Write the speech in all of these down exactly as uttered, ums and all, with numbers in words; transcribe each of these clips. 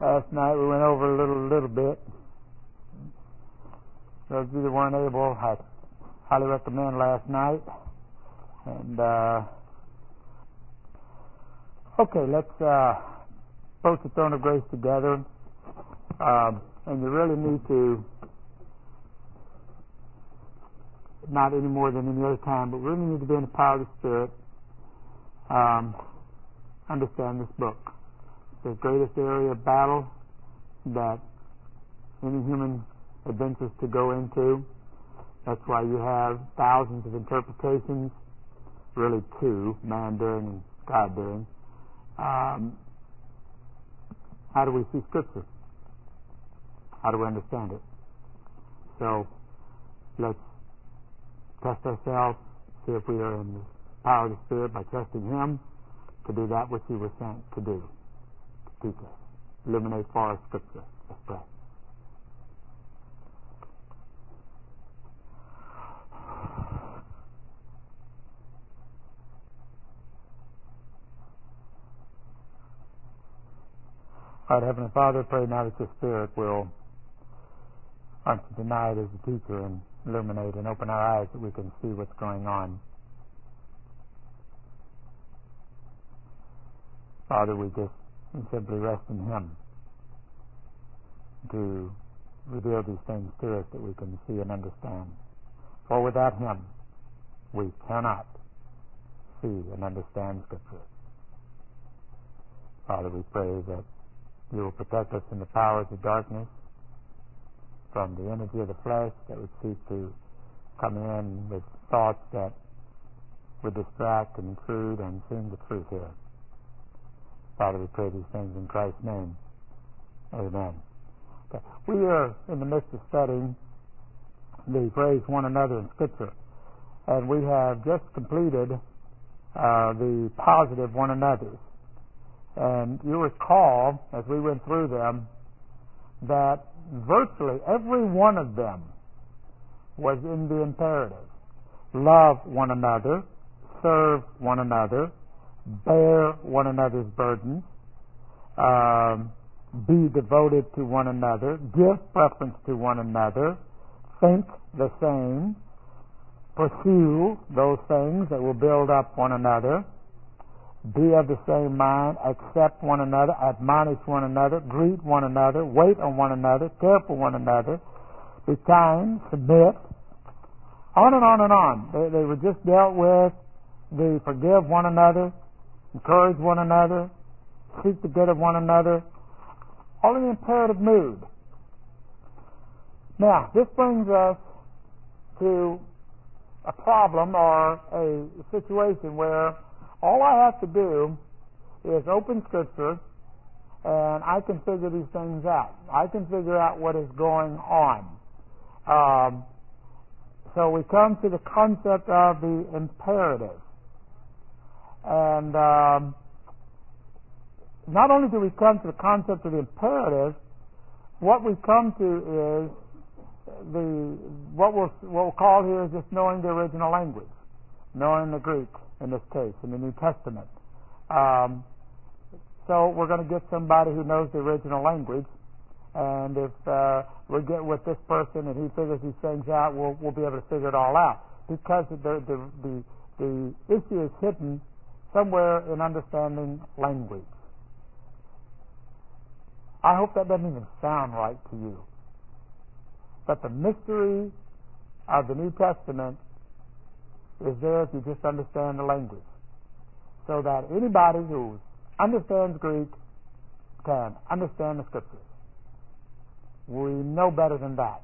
Last night we went over a little little bit. Those of you that weren't able, I highly recommend last night. And uh, okay, let's uh, approach the throne of grace together. Um, and you really need to, not any more than any other time, but really need to be in the power of the Spirit. Um, understand this book. The greatest area of battle that any human adventures to go into. That's why you have thousands of interpretations, really two, man doing and God doing. Um, how do we see Scripture? How do we understand it? So let's test ourselves, see if we are in the power of the Spirit by trusting Him to do that which He was sent to do, to teach us, illuminate for us Scripture. Let's pray. All right, Heavenly Father, pray now that Your Spirit will, aren't you, tonight as a teacher and illuminate and open our eyes that we can see what's going on. Father, we just simply rest in Him to reveal these things to us that we can see and understand. For without Him, we cannot see and understand Scripture. Father, we pray that You will protect us from the powers of darkness, from the energy of the flesh that would seek to come in with thoughts that would distract and intrude and seem the truth here. Father, we pray these things in Christ's name. Amen. Okay. We are in the midst of studying the phrase one another in Scripture, and we have just completed uh, the positive one another's. And you recall, as we went through them, that virtually every one of them was in the imperative. Love one another, serve one another, bear one another's burdens, um, be devoted to one another, give preference to one another, think the same, pursue those things that will build up one another, be of the same mind, accept one another, admonish one another, greet one another, wait on one another, care for one another, be kind, submit, on and on and on. They, they were just dealt with the forgive one another, encourage one another, seek the good of one another, all in the imperative mood. Now, this brings us to a problem or a situation where all I have to do is open Scripture and I can figure these things out. I can figure out what is going on. Um, so we come to the concept of the imperative. And um, not only do we come to the concept of the imperative, what we come to is the what we'll, what we'll call here is just knowing the original language, knowing the Greek in this case, in the New Testament. Um, so we're going to get somebody who knows the original language, and if uh, we get with this person and he figures these things out, we'll, we'll be able to figure it all out, because the, the, the, the issue is hidden somewhere in understanding language. I hope that doesn't even sound right to you. But the mystery of the New Testament is there if you just understand the language. So that anybody who understands Greek can understand the Scriptures. We know better than that.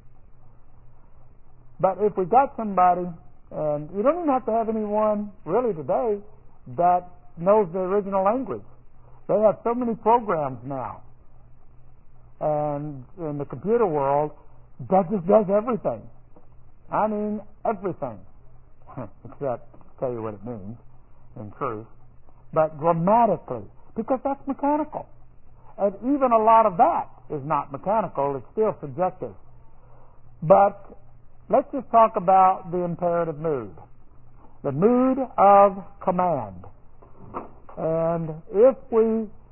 But if we got somebody, and you don't even have to have anyone really today that knows the original language. They have so many programs now. And in the computer world, that just does everything. I mean, everything. Except tell you what it means in truth. But grammatically, because that's mechanical. And even a lot of that is not mechanical, it's still subjective. But let's just talk about the imperative mood. The mood of command. And if we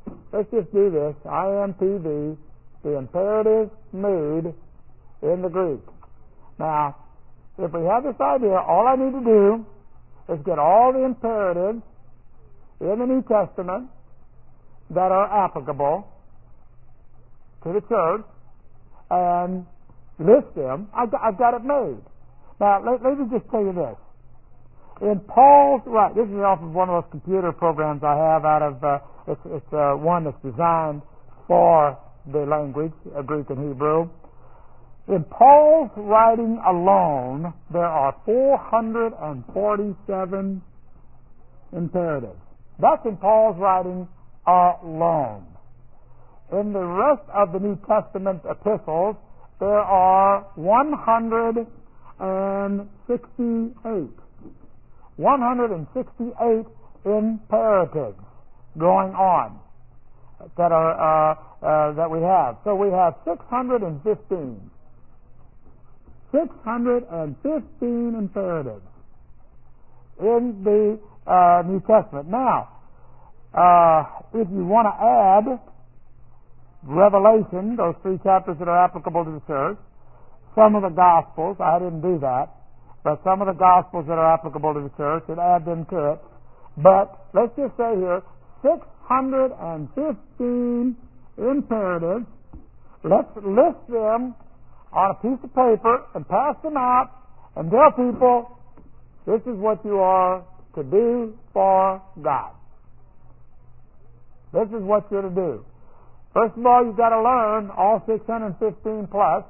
let's just do this. I M P V, the imperative mood in the Greek. Now, if we have this idea, all I need to do is get all the imperatives in the New Testament that are applicable to the church and list them. I've got, I've got it made. Now, let, let me just tell you this. In Paul's, right, this is off of one of those computer programs I have out of, uh, it's, it's uh, one that's designed for the language, uh, Greek and Hebrew. In Paul's writing alone, there are four hundred forty-seven imperatives. That's in Paul's writing alone. In the rest of the New Testament epistles, there are one hundred sixty-eight. one hundred sixty-eight imperatives going on that are uh, uh, that we have. So we have six hundred fifteen. six hundred fifteen imperatives in the uh, New Testament. Now, uh, if you want to add Revelation, those three chapters that are applicable to the church, some of the Gospels, I didn't do that, but some of the Gospels that are applicable to the church, and add them to it. But let's just say here, six hundred fifteen imperatives. Let's list them on a piece of paper and pass them out and tell people this is what you are to do for God. This is what you're to do. First of all, you've got to learn all six hundred fifteen plus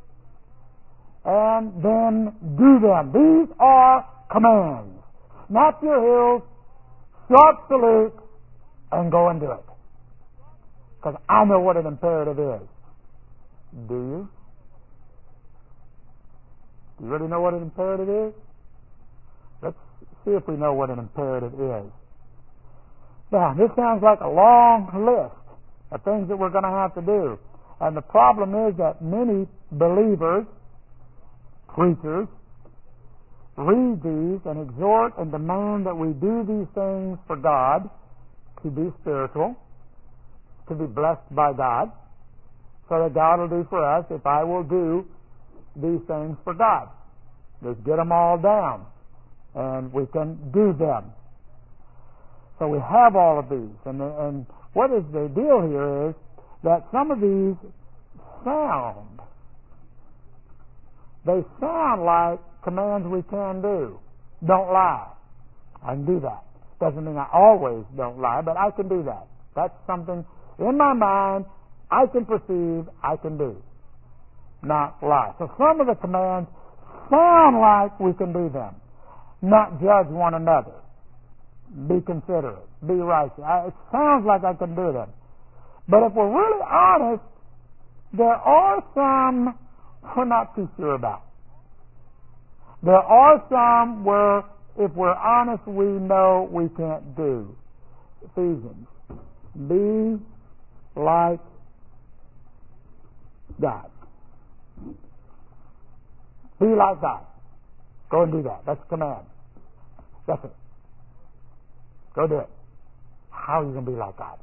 and then do them. These are commands. Snap your heels, short salute, and go and do it. Because I know what an imperative is. Do you? Do you really know what an imperative is? Let's see if we know what an imperative is. Now, this sounds like a long list of things that we're going to have to do. And the problem is that many believers, preachers, read these and exhort and demand that we do these things for God, to be spiritual, to be blessed by God, so that God will do for us if I will do these things for God. Just get them all down, and we can do them. So we have all of these. And, and what is the deal here is that some of these sound, they sound like commands we can do. Don't lie. I can do that. Doesn't mean I always don't lie, but I can do that. That's something in my mind I can perceive, I can do. Not lie. So some of the commands sound like we can do them. Not judge one another. Be considerate. Be righteous. I, it sounds like I can do them. But if we're really honest, there are some we're not too sure about. There are some where, if we're honest, we know we can't do. Ephesians. Be like God. Be like God. Go and do that. That's a command. That's it. Go do it. How are you going to be like God?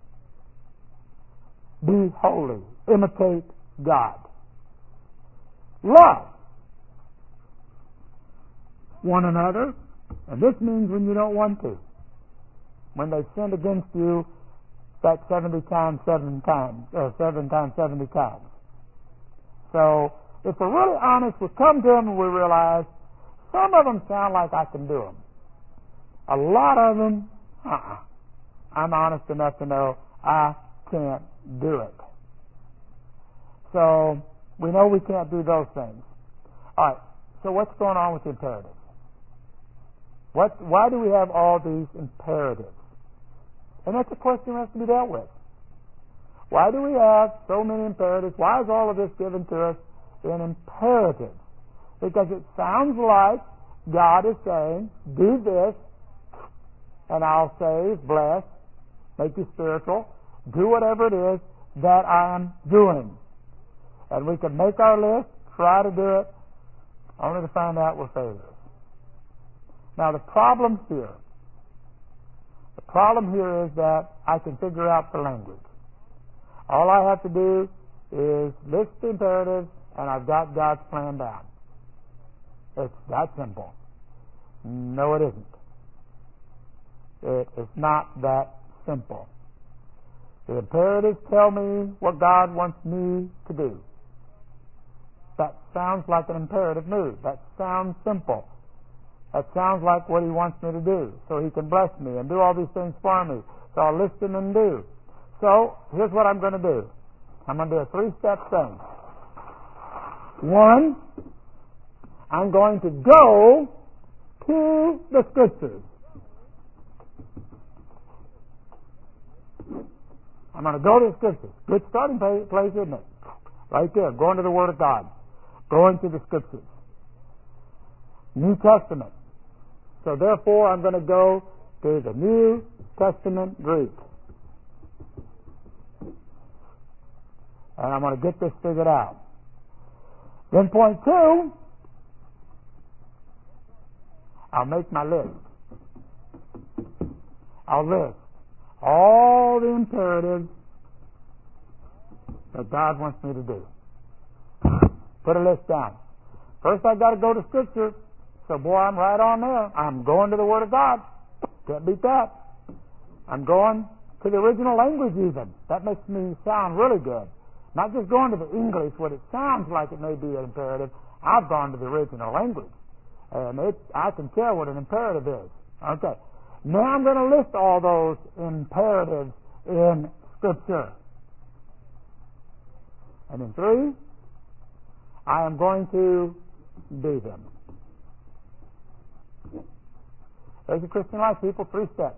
Be holy. Imitate God. Love one another. And this means when you don't want to. When they sinned against you that seventy times, seven times, or seven times, seventy times. So, if we're really honest, we come to them and we realize some of them sound like I can do them. A lot of them, uh-uh. I'm honest enough to know I can't do it. So, we know we can't do those things. All right, so what's going on with the imperatives? What, why do we have all these imperatives? And that's a question that has to be dealt with. Why do we have so many imperatives? Why is all of this given to us in imperatives? Because it sounds like God is saying, do this, and I'll save, bless, make you spiritual, do whatever it is that I am doing. And we can make our list, try to do it, only to find out we're failures. Now the problem here, The problem here is that I can figure out the language. All I have to do is list the imperatives, and I've got God's plan down. It's that simple. No, it isn't. It is not that simple. The imperatives tell me what God wants me to do. That sounds like an imperative mood. That sounds simple. That sounds like what He wants me to do, so He can bless me and do all these things for me. So I'll list them and do. So here's what I'm going to do. I'm going to do a three-step thing. One, I'm going to go to the Scriptures. I'm going to go to the Scriptures. Good starting place, isn't it? Right there, going to the Word of God. Going to the Scriptures. New Testament. So therefore, I'm going to go to the New Testament Greek. And I'm going to get this figured out. Then point two, I'll make my list. I'll list all the imperatives that God wants me to do. Put a list down. First I've got to go to Scripture. So boy, I'm right on there. I'm going to the Word of God. Can't beat that. I'm going to the original language even. That makes me sound really good. Not just going to the English, what it sounds like it may be an imperative. I've gone to the original language. And it, I can tell what an imperative is. Okay. Now I'm going to list all those imperatives in Scripture. And in three, I am going to do them. There's a Christian life, people. Three steps.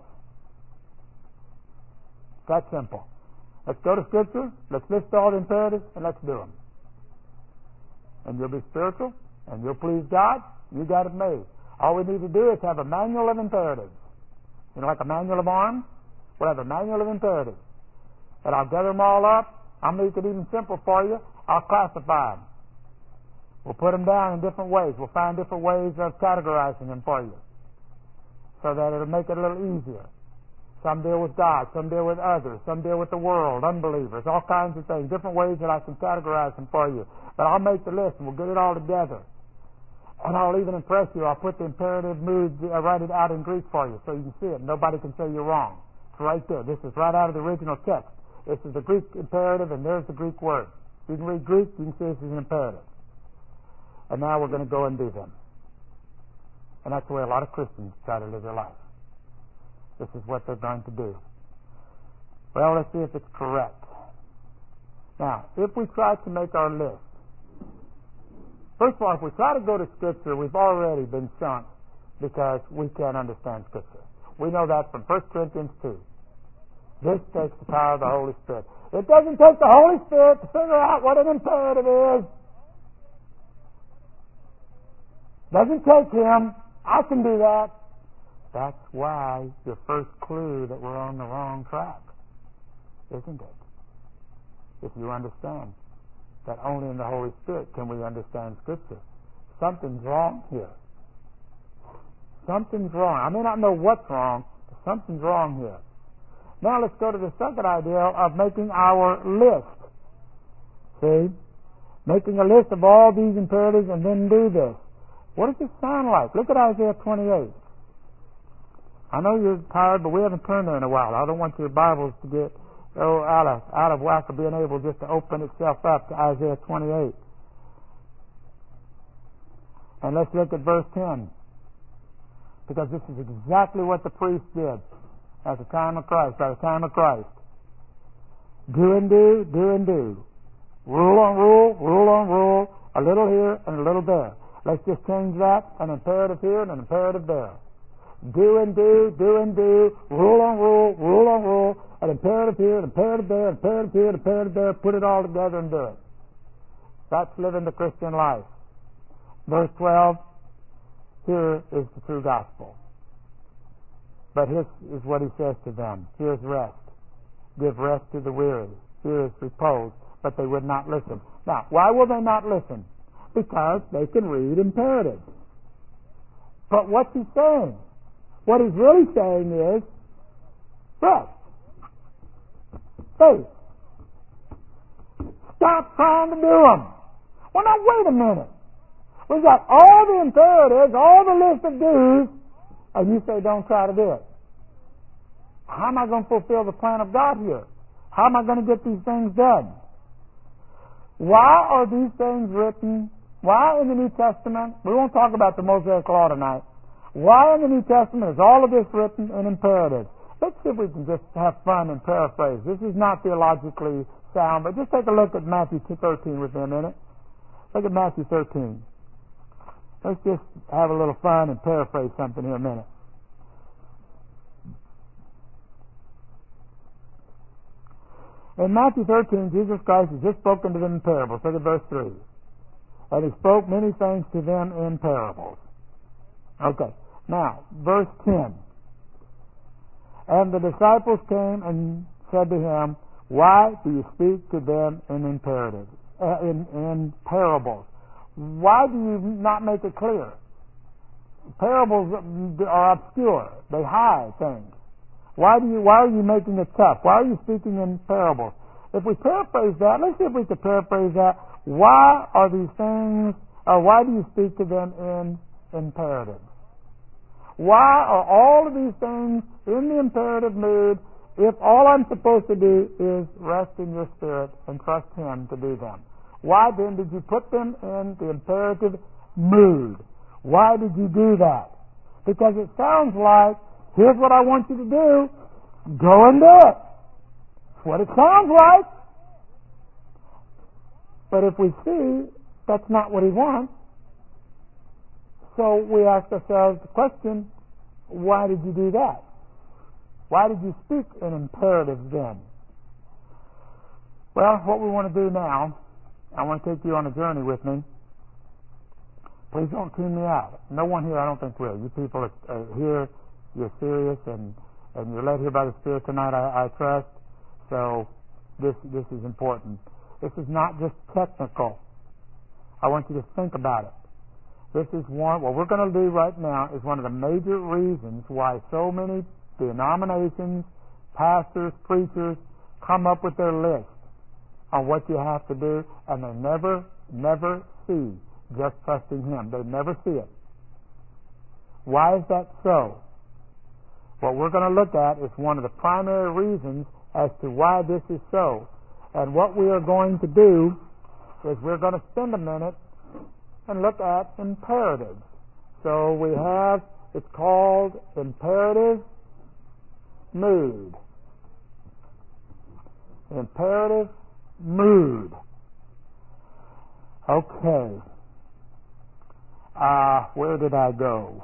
That simple. Let's go to Scripture, let's list all the imperatives, and let's do them. And you'll be spiritual, and you'll please God. You got it made. All we need to do is have a manual of imperatives. You know, like a manual of arms? We'll have a manual of imperatives. And I'll gather them all up. I'll make it even simple for you. I'll classify them. We'll put them down in different ways. We'll find different ways of categorizing them for you, so that it'll make it a little easier. Some deal with God, some deal with others, some deal with the world, unbelievers, all kinds of things, different ways that I can categorize them for you. But I'll make the list and we'll get it all together. And I'll even impress you. I'll put the imperative mood, I'll write it out in Greek for you so you can see it. Nobody can say you're wrong. It's right there. This is right out of the original text. This is the Greek imperative and there's the Greek word. You can read Greek, you can see this is an imperative. And now we're going to go and do them. And that's the way a lot of Christians try to live their life. This is what they're going to do. Well, let's see if it's correct. Now, if we try to make our list, first of all, if we try to go to Scripture, we've already been sunk because we can't understand Scripture. We know that from First Corinthians two. This takes the power of the Holy Spirit. It doesn't take the Holy Spirit to figure out what an imperative is. Doesn't take Him. I can do that. That's why your first clue that we're on the wrong track, isn't it? If you understand that only in the Holy Spirit can we understand Scripture. Something's wrong here. Something's wrong. I may not know what's wrong, but something's wrong here. Now let's go to the second idea of making our list. See? Making a list of all these imperatives and then do this. What does it sound like? Look at Isaiah twenty-eight. I know you're tired, but we haven't turned there in a while. I don't want your Bibles to get oh, out of out of whack of being able just to open itself up to Isaiah twenty-eight. And let's look at verse ten. Because this is exactly what the priest did at the time of Christ, by the time of Christ. Do and do, do and do. Rule on rule, rule on rule, a little here and a little there. Let's just change that, an imperative here and an imperative there. Do and do, do and do, rule on rule, rule on rule, an imperative here, an imperative there, an imperative here, an imperative there, put it all together and do it. That's living the Christian life. Verse twelve, here is the true gospel. But here is what he says to them. Here's rest. Give rest to the weary. Here is repose. But they would not listen. Now, why will they not listen? Because they can read imperatives. But what's he saying? What he's really saying is, Rest. Faith. Stop trying to do them. Well, now, wait a minute. We've got all the imperatives, all the list of do's, and you say don't try to do it. How am I going to fulfill the plan of God here? How am I going to get these things done? Why are these things written? Why in the New Testament? We won't talk about the Mosaic Law tonight. Why in the New Testament is all of this written in imperatives? Let's see if we can just have fun and paraphrase. This is not theologically sound, but just take a look at Matthew thirteen with me a minute. Look at Matthew thirteen. Let's just have a little fun and paraphrase something here a minute. In Matthew thirteen, Jesus Christ has just spoken to them in parables. Look at verse three. And he spoke many things to them in parables. Okay. Now, verse ten. And the disciples came and said to him, why do you speak to them in imperatives, uh, in, in parables? Why do you not make it clear? Parables are obscure. They hide things. Why do you? Why are you making it tough? Why are you speaking in parables? If we paraphrase that, let's see if we can paraphrase that. Why are these things, or why do you speak to them in imperatives? Why are all of these things in the imperative mood if all I'm supposed to do is rest in your Spirit and trust Him to do them? Why then did you put them in the imperative mood? Why did you do that? Because it sounds like, here's what I want you to do, go and do it. That's what it sounds like. But if we see that's not what He wants, so we ask ourselves the question, why did you do that? Why did you speak in imperatives then? Well, what we want to do now, I want to take you on a journey with me. Please don't tune me out. No one here, I don't think, will. You people are, are here, you're serious, and, and you're led here by the Spirit tonight, I, I trust. So this this is important. This is not just technical. I want you to think about it. This is one, what we're going to do right now is one of the major reasons why so many denominations, pastors, preachers come up with their list on what you have to do, and they never, never see just trusting Him. They never see it. Why is that so? What we're going to look at is one of the primary reasons as to why this is so. And what we are going to do is we're going to spend a minute and look at imperatives. So we have, it's called imperative mood. Imperative mood. Okay. Uh, where did I go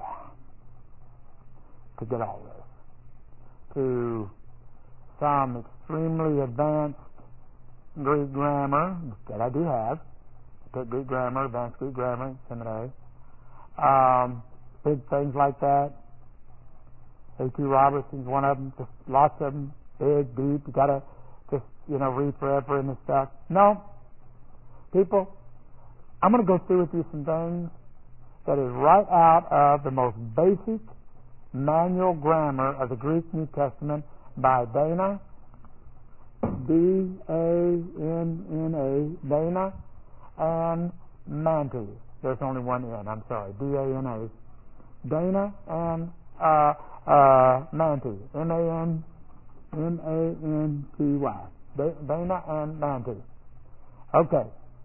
to get all this? To some extremely advanced Greek grammar that I do have. I took Greek grammar, advanced Greek grammar, seminary. Um, big things like that. A T Robertson's one of them. Just lots of them. Big, deep. You gotta just, you know, read forever and this stuff. No. People, I'm going to go through with you some things that is right out of the most basic manual grammar of the Greek New Testament by Dana, D A N N A, Dana, and Manti. There's only one N, I'm sorry, D A N A. Dana and uh, uh, Manti, M A N M A N T Y. Dana and Manti. Okay.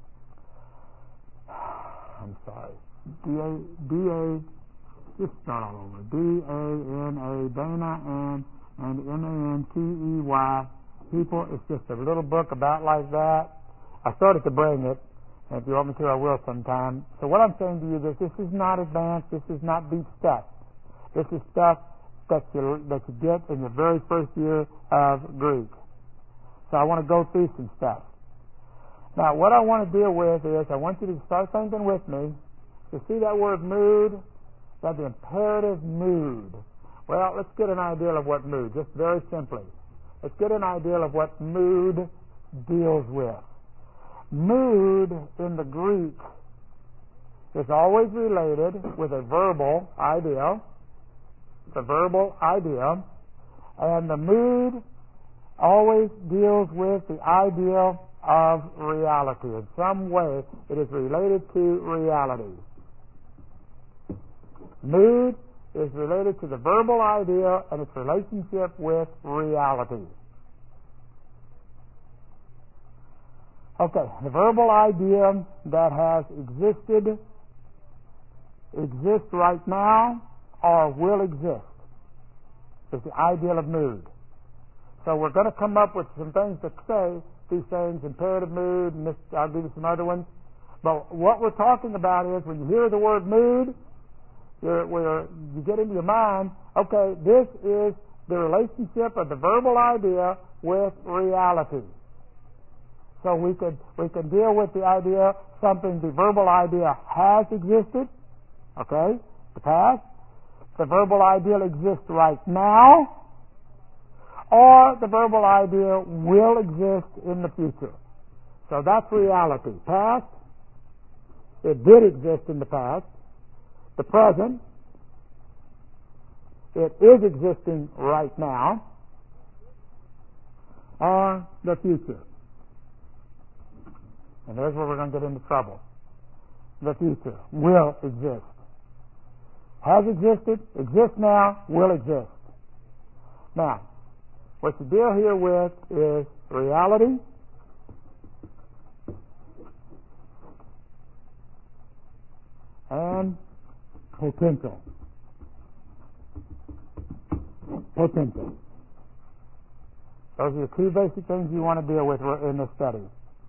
I'm sorry. D A, D A, just start all over. D A N A, Dana and, and M A N T E Y. People, it's just a little book about like that. I started to bring it, and if you want me to, I will sometime. So what I'm saying to you is this is not advanced, this is not deep stuff. This is stuff that you, that you get in your very first year of Greek. So I want to go through some stuff. Now, what I want to deal with is, I want you to start thinking with me. You see that word mood? That's the imperative mood. Well, let's get an idea of what mood, just very simply. Let's get an idea of what mood deals with. Mood in the Greek is always related with a verbal idea. It's a verbal idea. And the mood always deals with the idea of reality. In some way, it is related to reality. Mood is related to the verbal idea and its relationship with reality. Okay, the verbal idea that has existed, exists right now, or will exist, is the ideal of mood. So we're going to come up with some things to say, these things, imperative mood, and this, I'll give you some other ones. But what we're talking about is when you hear the word mood, you're, we're, you get into your mind, okay, this is the relationship of the verbal idea with reality. So we could we could deal with the idea, something the verbal idea has existed, okay, the past. The verbal idea exists right now, or the verbal idea will exist in the future. So that's reality. Past, it did exist in the past. The present, it is existing right now, or the future. And there's where we're going to get into trouble. The future will exist. Has existed, exists now, will exist. Now, what you deal here with is reality and potential. Potential. Those are the two basic things you want to deal with in this study.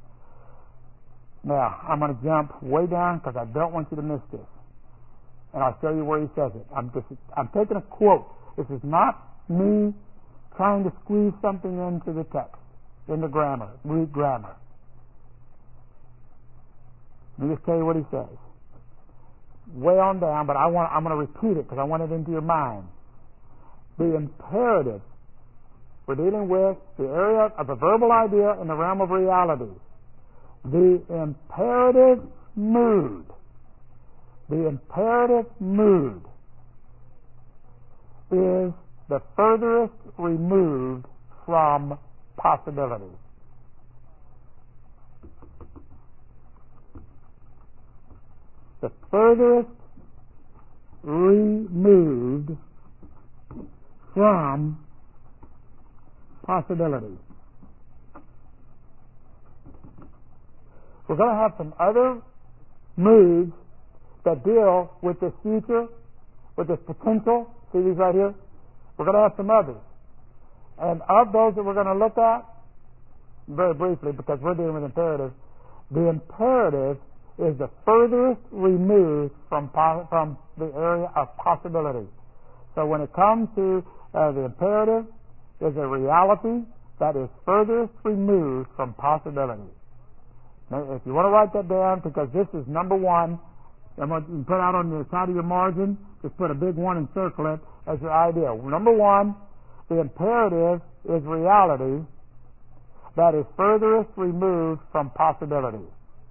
Now, I'm going to jump way down because I don't want you to miss this. And I'll show you where he says it. I'm just, I'm taking a quote. This is not me trying to squeeze something into the text, into grammar, Greek grammar. Let me just tell you what he says. Way on down, but I want, I'm going to repeat it because I want it into your mind. The imperative, we're dealing with the area of a verbal idea in the realm of reality. The imperative mood, the imperative mood is the furthest removed from possibility. The furthest removed from possibility. We're going to have some other moods that deal with this future, with this potential. See these right here? We're going to have some others. And of those that we're going to look at, very briefly, because we're dealing with imperative, the imperative is the furthest removed from, from the area of possibility. So when it comes to uh, the imperative, is a reality that is furthest removed from possibility. Now, if you want to write that down, because this is number one, I'm going to put out on the side of your margin, just put a big one and circle it as your idea. Number one, the imperative is reality that is furthest removed from possibility.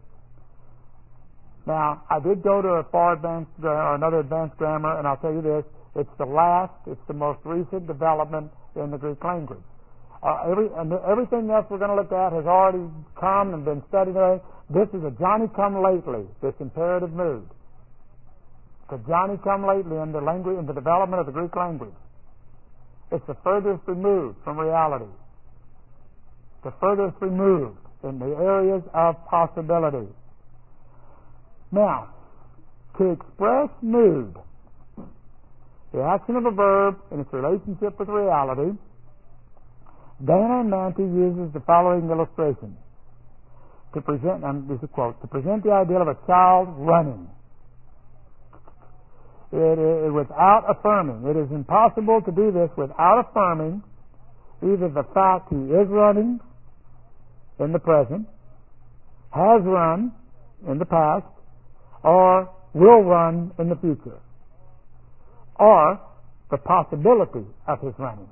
Now, I did go to a far advanced or another advanced grammar, and I'll tell you this: it's the last, it's the most recent development in the Greek language. Uh, every, and everything else we're going to look at has already come and been studied already. This is a Johnny-come-lately, this imperative mood. It's a Johnny-come-lately in the language, in the development of the Greek language. It's the furthest removed from reality. The furthest removed in the areas of possibility. Now, to express mood, the action of a verb in its relationship with reality, Dana and Manti uses the following illustration to present, and this is a quote, to present the idea of a child running. It, it, without affirming. It is impossible to do this without affirming either the fact he is running in the present, has run in the past, or will run in the future, or the possibility of his running.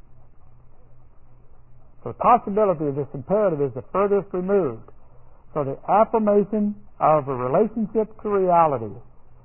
So the possibility of this imperative is the furthest removed. So the affirmation of a relationship to reality,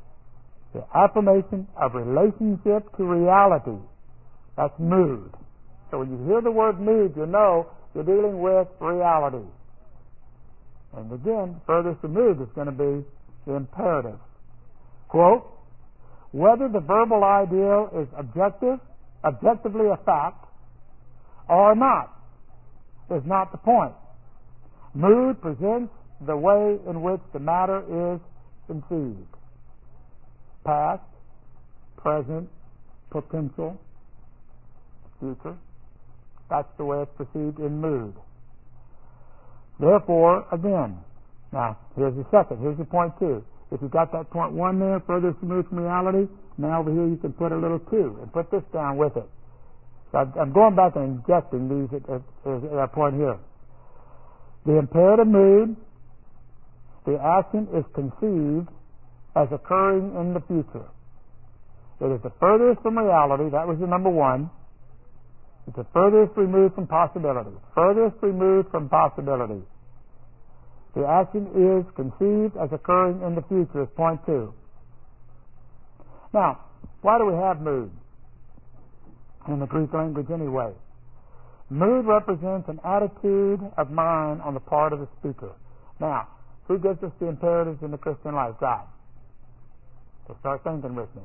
the affirmation of relationship to reality, that's mood. So when you hear the word mood, you know you're dealing with reality. And again, furthest removed is going to be the imperative. Quote, whether the verbal ideal is objective, objectively a fact, or not, is not the point. Mood presents the way in which the matter is conceived. Past, present, potential, future. That's the way it's perceived in mood. Therefore, again, now here's the second, here's the point two. If you got that point one there, furthest removed from reality, now over here you can put a little two and put this down with it. So I'm going back and injecting these at, at, at that point here. The imperative mood, the action is conceived as occurring in the future. It is the furthest from reality. That was the number one. It's the furthest removed from possibility. Furthest removed from possibility. The action is conceived as occurring in the future is point two. Now, why do we have mood in the Greek language anyway? Mood represents an attitude of mind on the part of the speaker. Now, who gives us the imperatives in the Christian life? God. So start thinking with me.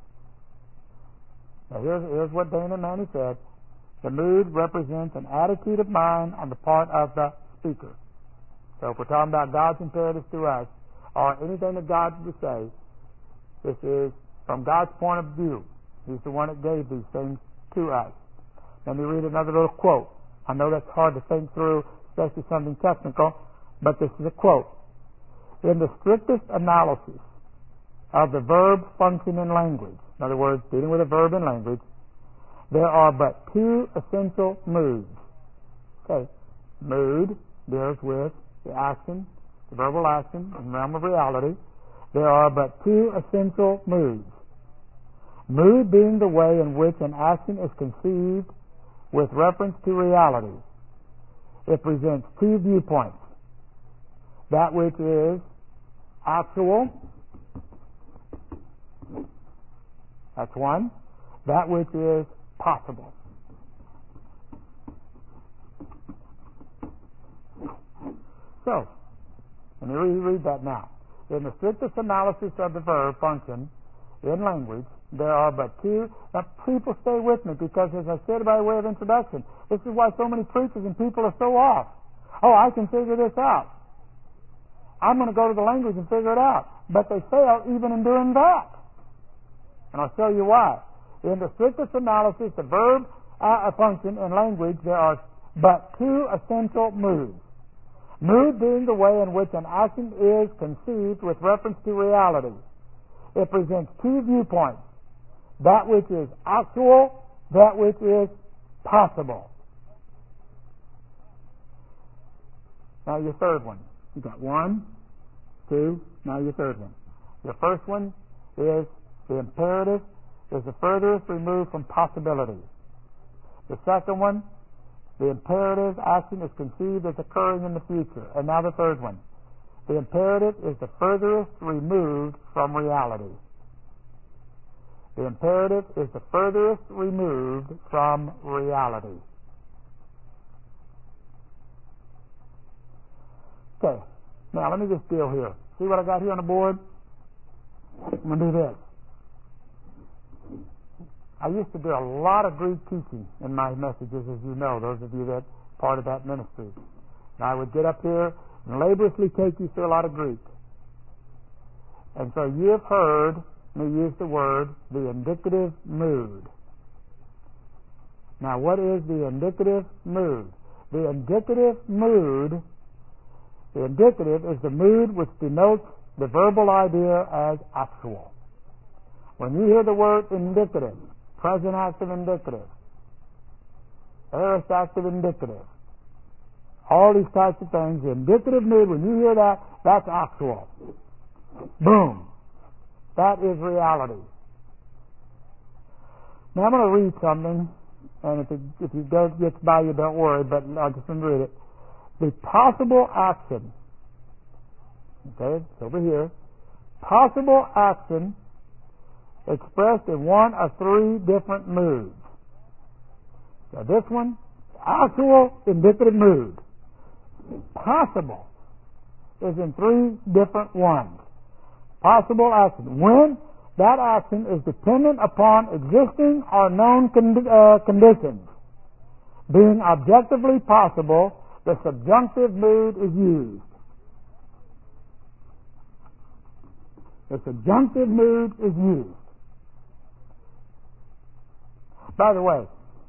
Now here's, here's what Dana Manny said. The mood represents an attitude of mind on the part of the speaker. So if we're talking about God's imperatives to us, or anything that God would say, this is from God's point of view. He's the one that gave these things to us. Let me read another little quote. I know that's hard to think through, especially something technical, but this is a quote. In the strictest analysis of the verb function in language, in other words, dealing with a verb in language, there are but two essential moods. Okay, mood deals with the action, the verbal action in the realm of reality. There are but two essential moods. Mood being the way in which an action is conceived with reference to reality. It presents two viewpoints. That which is actual, that's one. That which is possible. So, let me reread that now. In the strictest analysis of the verb function in language, there are but two. Now, people stay with me because, as I said by way of introduction, this is why so many preachers and people are so off. Oh, I can figure this out. I'm going to go to the language and figure it out. But they fail even in doing that. And I'll show you why. In the strictest analysis of verb uh, function in language, there are but two essential moods. Mood being the way in which an action is conceived with reference to reality. It presents two viewpoints. That which is actual, that which is possible. Now your third one. You got one, two, now your third one. Your first one is the imperative is the furthest removed from possibility. The second one, the imperative action is conceived as occurring in the future. And now the third one. The imperative is the furthest removed from reality. The imperative is the furthest removed from reality. Okay, now let me just deal here. See what I got here on the board? I'm going to do this. I used to do a lot of Greek teaching in my messages, as you know, those of you that are part of that ministry. And I would get up here and laboriously take you through a lot of Greek. And so you have heard me use the word, the indicative mood. Now, what is the indicative mood? The indicative mood, the indicative is the mood which denotes the verbal idea as actual. When you hear the word indicative, present active indicative, aorist active indicative, all these types of things, the indicative mood, when you hear that, that's actual. Boom. That is reality. Now I'm going to read something, and if it, if it goes, gets by you, don't worry, but I'll just read it. The possible action, okay, it's over here, possible action expressed in one of three different moods. Now this one, actual indicative mood. Possible is in three different ones. Possible action. When that action is dependent upon existing or known condi- uh, conditions. Being objectively possible, the subjunctive mood is used. The subjunctive mood is used. By the way,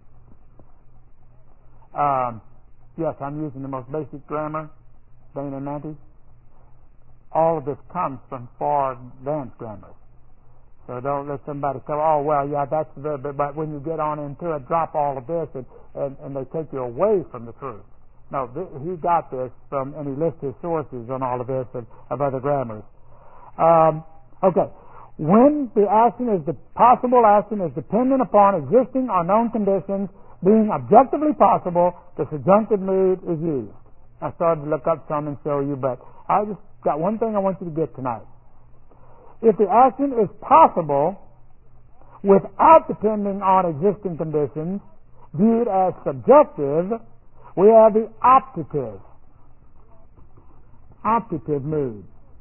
um, yes, I'm using the most basic grammar, Bain and Mantis. All of this comes from far advanced grammar. So don't let somebody come, oh, well, yeah, that's the, but, but when you get on into it, drop all of this, and, and, and they take you away from the truth. No, th- he got this from, and he lists his sources on all of this of, of other grammars. Um, okay. When the action is, the possible action is dependent upon existing or known conditions, being objectively possible, the subjunctive mood is used. I started to look up some and show you, but I just got one thing I want you to get tonight. If the action is possible without depending on existing conditions, viewed as subjective, we have the optative. Optative mood.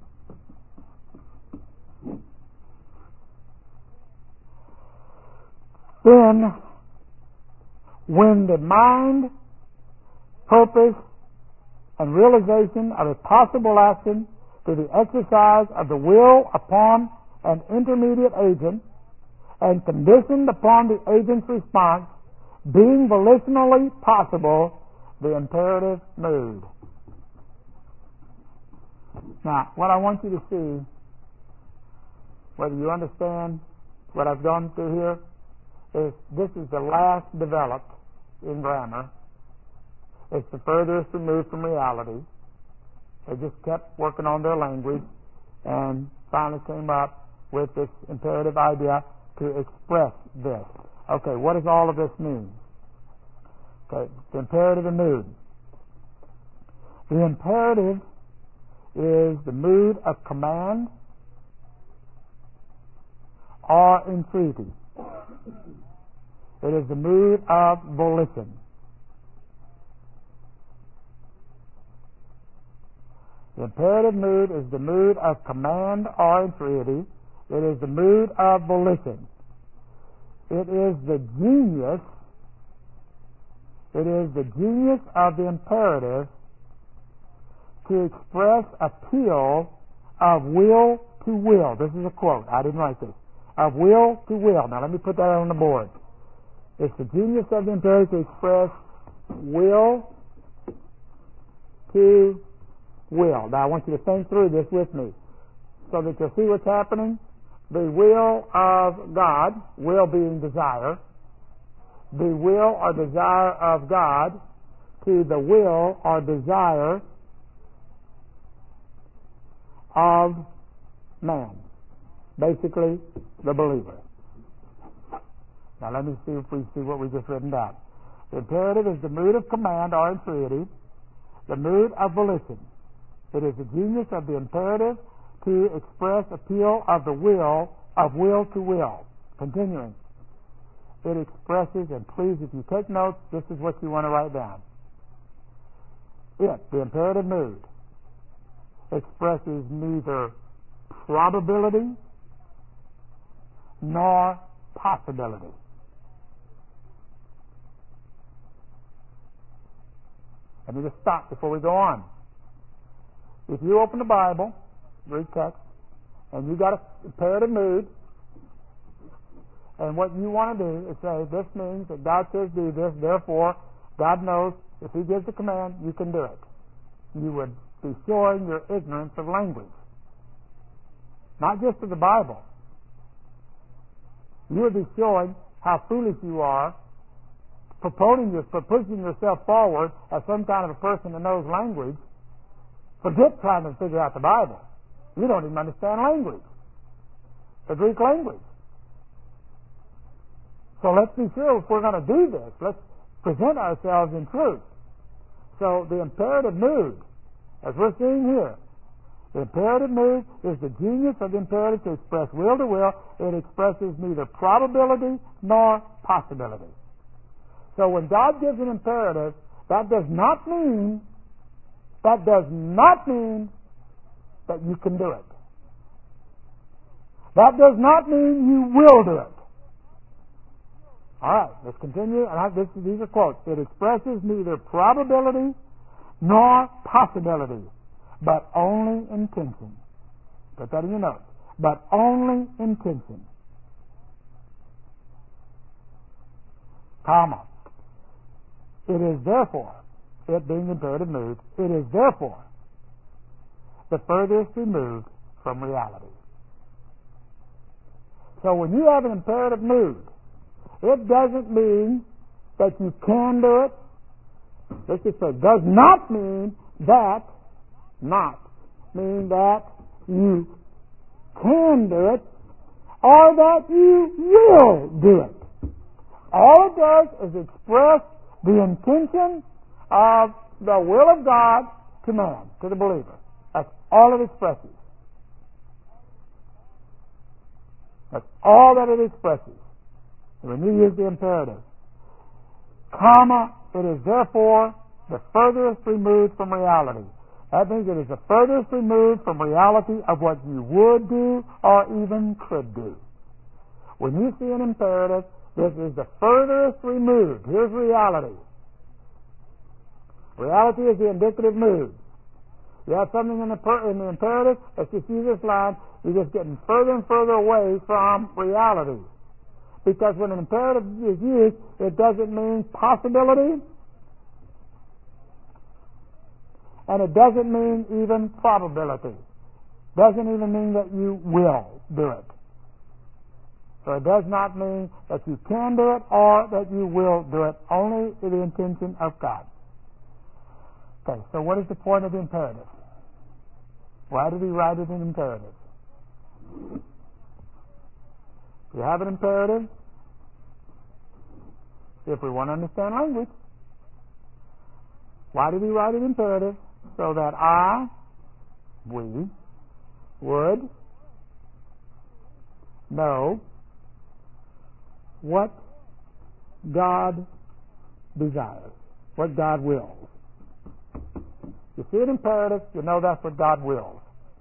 Then, when the mind, purpose, and realization of a possible action through the exercise of the will upon an intermediate agent and conditioned upon the agent's response, being volitionally possible, the imperative mood. Now, what I want you to see, whether you understand what I've gone through here, is this is the last developed in grammar. It's the furthest removed from reality. They just kept working on their language and finally came up with this imperative idea to express this. Okay, what does all of this mean? Okay, the imperative and mood. The imperative is the mood of command or entreaty. It is the mood of volition. The imperative mood is the mood of command or entreaty. It is the mood of volition. It is the genius, it is the genius of the imperative to express appeal of will to will. This is a quote. I didn't write this. Of will to will. Now let me put that on the board. It's the genius of the imperative to express will to will. Now I want you to think through this with me so that you'll see what's happening. The will of God, will being desire, the will or desire of God to the will or desire of man, basically the believer. Now let me see if we see what we just written down. The imperative is the mood of command or entreaty, the mood of volition. It is the genius of the imperative to express appeal of the will, of will to will. Continuing. It expresses, and please, if you take notes, this is what you want to write down. It, the imperative mood, expresses neither probability nor possibility. Let me just stop before we go on. If you open the Bible, read text, and you got a imperative mood, and what you want to do is say, this means that God says do this, therefore God knows if He gives the command, you can do it. You would be showing your ignorance of language. Not just of the Bible. You would be showing how foolish you are for putting, your, for pushing yourself forward as some kind of a person that knows language. Forget trying to figure out the Bible. You don't even understand language, the Greek language. So let's be sure if we're going to do this, let's present ourselves in truth. So the imperative mood, as we're seeing here, the imperative mood is the genius of the imperative to express will to will. It expresses neither probability nor possibility. So when God gives an imperative, that does not mean that does not mean that you can do it. That does not mean you will do it. All right, let's continue. And I, this, these are quotes. It expresses neither probability nor possibility, but only intention. Put that in your notes. But only intention. Comma. It is therefore, it being imperative mood, it is therefore the furthest removed from reality. So when you have an imperative mood, it doesn't mean that you can do it. Let's just say, does not mean that, not mean that you can do it, or that you will do it. All it does is express the intention of the will of God to man, to the believer. That's all it expresses. That's all that it expresses. When you use the imperative, comma, it is therefore the furthest removed from reality. That means it is the furthest removed from reality of what you would do or even could do. When you see an imperative, this is the furthest removed. Here's reality. Reality is the indicative mood. You have something in the, per, in the imperative, let's just use this line, you're just getting further and further away from reality. Because when an imperative is used, it doesn't mean possibility, and it doesn't mean even probability. Doesn't even mean that you will do it. So it does not mean that you can do it or that you will do it, only to the intention of God. Okay, so what is the point of the imperative? Why did he write it in imperative? You have an imperative. If we want to understand language, why did he write it imperative? So that I, we, would know what God desires, what God wills. You see an imperative, you know that's what God wills.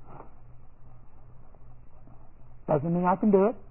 Doesn't mean I can do it.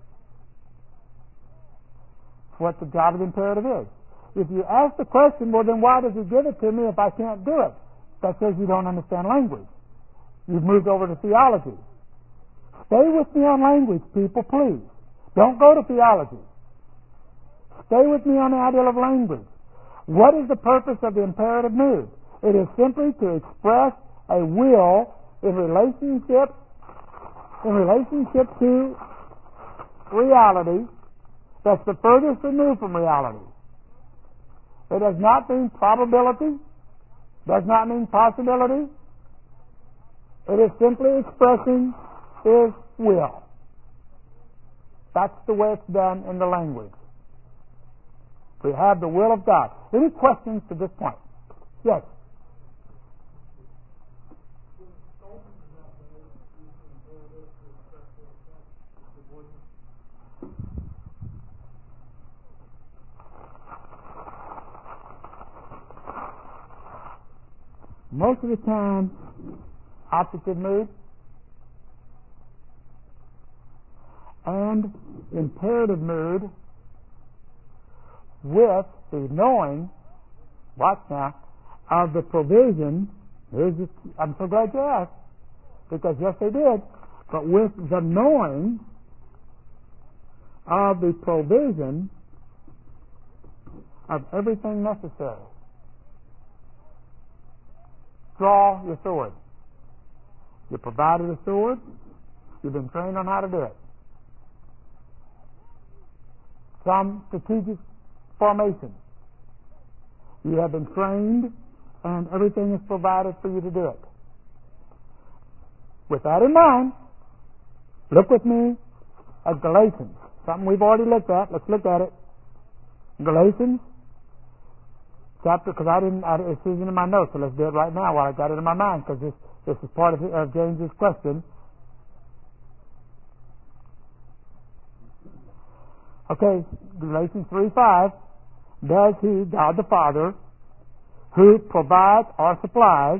It's what the job of the imperative is. If you ask the question, well then why does he give it to me if I can't do it? That says you don't understand language. You've moved over to theology. Stay with me on language, people, please. Don't go to theology. Stay with me on the idea of language. What is the purpose of the imperative mood? It is simply to express a will in relationship in relationship to reality that's the furthest removed from reality. It does not mean probability, does not mean possibility. It is simply expressing his will. That's the way it's done in the language. We have the will of God. Any questions to this point? Yes. Most of the time, operative mood and imperative mood with the knowing, watch now, of the provision. Here's the, I'm so glad you asked, because yes, they did, but with the knowing of the provision of everything necessary. Draw your sword. You provided a sword. You've been trained on how to do it. Some strategic formation. You have been trained, and everything is provided for you to do it. With that in mind, look with me at Galatians. Something we've already looked at. Let's look at it. Galatians chapter, because I didn't, I, it's isn't in my notes, so let's do it right now while I got it in my mind, because this, this is part of, of James's question. Okay, Galatians three five. does He, God the Father, who provides or supplies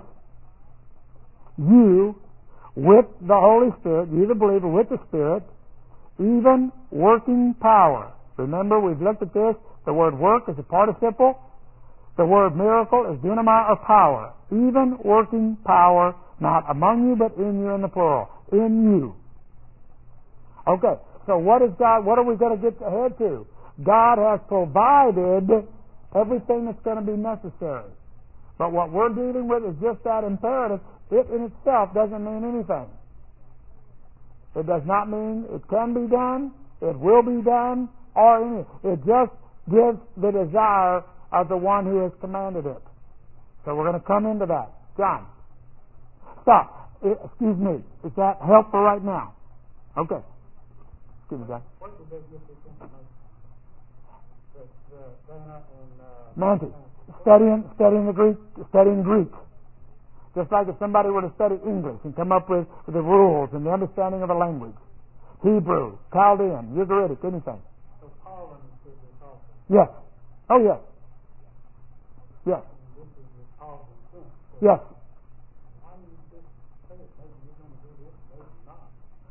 you with the Holy Spirit, you the believer with the Spirit, even working power. Remember, we've looked at this. The word work is a participle. The word miracle is dunamai, or power. Even working power, not among you, but in you in the plural. In you. Okay, so what is God, what are we going to get ahead to? God has provided everything that's going to be necessary. But what we're dealing with is just that imperative. It in itself doesn't mean anything. It does not mean it can be done, it will be done, or anything. It just gives the desire of the one who has commanded it. So we're going to come into that. John. Stop. Excuse me. Is that helpful right now? Okay. Excuse me, John. Where did they get this information? That uh, Dana and uh, Manti. Studying, studying the Greek, studying Greek. Just like if somebody were to study English and come up with, with the rules and the understanding of a language. Hebrew, Chaldean, Ugaritic, anything. So Paul understood this also. Yes. Oh, yes. Yes. And this is the Paul's intent. So Yes. why do you just say it? Maybe you're going to do this, maybe not.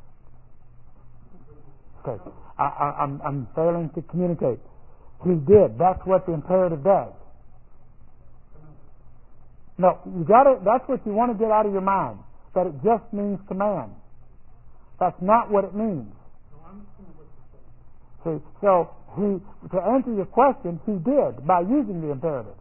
Okay. I, I, I'm, I'm failing to communicate. He did. That's what the imperative does. No, you got to. That's what you want to get out of your mind. That it just means command. That's not what it means. So I understand what you're saying. See, so he, to answer your question, he did by using the imperative.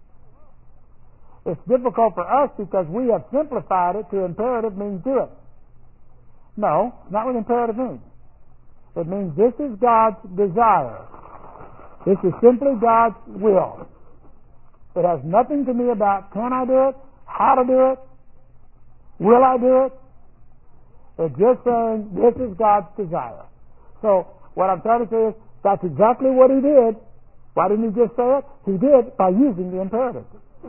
It's difficult for us because we have simplified it to imperative means do it. No, it's not what imperative means. It means this is God's desire. This is simply God's will. It has nothing to me about can I do it, how to do it, will I do it. It's just saying this is God's desire. So what I'm trying to say is that's exactly what he did. Why didn't he just say it? He did by using the imperative.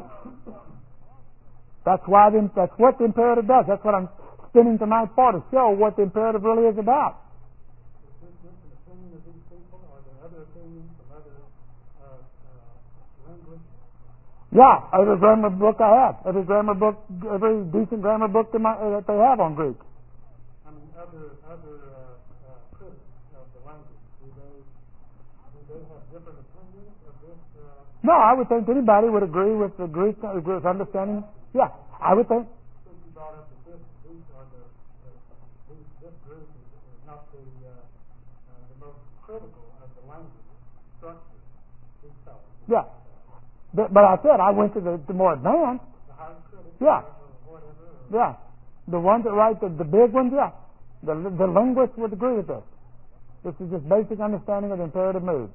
That's why the, that's what the imperative does. That's what I'm spinning tonight for, to show what the imperative really is about. Is this just an opinion of these people, or are there other opinions from other uh, uh, linguists? Yeah, every grammar book I have, every grammar book, every decent grammar book that, my, uh, that they have on Greek. I mean, other other uh, uh, critics of the language, do they do they have different opinions of this? Uh, No, I would think anybody would agree with the Greek uh, Greek understanding. Yeah, I would think. since you brought up that this these are the, the these, this group is, is not the uh, uh, the most critical of the language structure. These fellows. Yeah, but, but I said I went to the, the more advanced. The high critics. Yeah. Or whatever. Or Yeah, the ones that write the, the big ones. Yeah, the the linguists would agree with this. This is just basic understanding of the imperative mood.